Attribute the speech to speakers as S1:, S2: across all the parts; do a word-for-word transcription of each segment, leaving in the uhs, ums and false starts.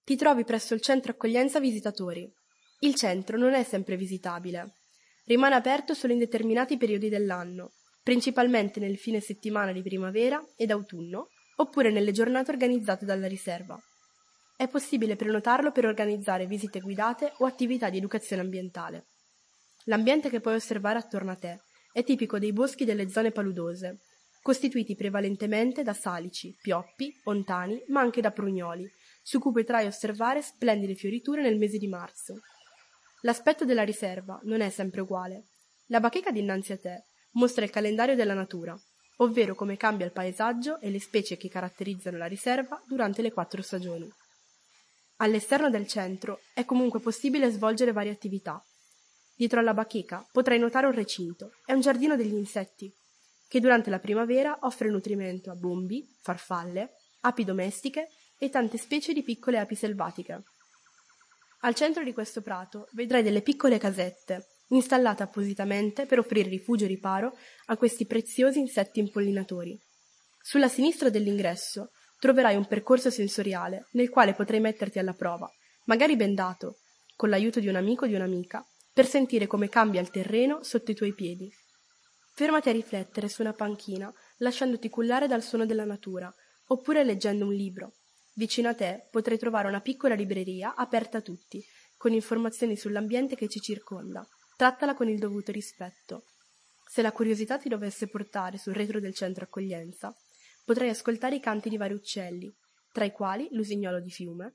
S1: Ti trovi presso il centro accoglienza visitatori. Il centro non è sempre visitabile. Rimane aperto solo in determinati periodi dell'anno, principalmente nel fine settimana di primavera ed autunno, oppure nelle giornate organizzate dalla riserva. È possibile prenotarlo per organizzare visite guidate o attività di educazione ambientale. L'ambiente che puoi osservare attorno a te è tipico dei boschi delle zone paludose, costituiti prevalentemente da salici, pioppi, ontani, ma anche da prugnoli, su cui potrai osservare splendide fioriture nel mese di marzo. L'aspetto della riserva non è sempre uguale. La bacheca dinanzi a te mostra il calendario della natura, ovvero come cambia il paesaggio e le specie che caratterizzano la riserva durante le quattro stagioni. All'esterno del centro è comunque possibile svolgere varie attività. Dietro alla bacheca potrai notare un recinto, è un giardino degli insetti, che durante la primavera offre nutrimento a bombi, farfalle, api domestiche e tante specie di piccole api selvatiche. Al centro di questo prato vedrai delle piccole casette, installate appositamente per offrire rifugio e riparo a questi preziosi insetti impollinatori. Sulla sinistra dell'ingresso troverai un percorso sensoriale nel quale potrai metterti alla prova, magari bendato, con l'aiuto di un amico o di un'amica, per sentire come cambia il terreno sotto i tuoi piedi. Fermati a riflettere su una panchina, lasciandoti cullare dal suono della natura, oppure leggendo un libro. Vicino a te potrai trovare una piccola libreria aperta a tutti, con informazioni sull'ambiente che ci circonda. Trattala con il dovuto rispetto. Se la curiosità ti dovesse portare sul retro del centro accoglienza, potrai ascoltare i canti di vari uccelli, tra i quali l'usignolo di fiume,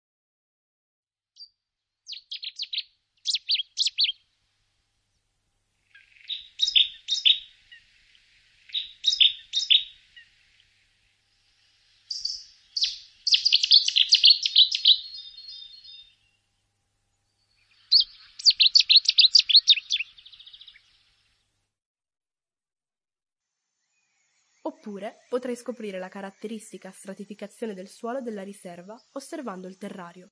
S1: oppure potrai scoprire la caratteristica stratificazione del suolo della riserva osservando il terrario.